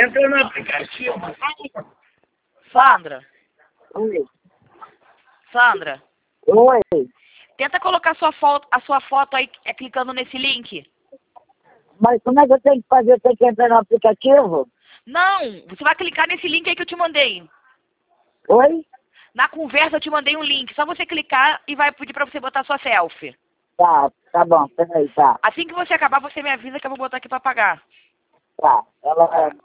Entra no aplicativo. Sandra, Oi. Sandra, Oi. tenta colocar a sua foto aí clicando nesse link. Mas como é que eu tenho que fazer? Eu tenho que entrar no aplicativo? Não, você vai clicar nesse link aí que eu te mandei. Oi? Na conversa eu te mandei um link, só você clicar e vai pedir pra você botar sua selfie. Tá bom, peraí, tá. Assim que você acabar, você me avisa que eu vou botar aqui pra pagar. Tá. Ela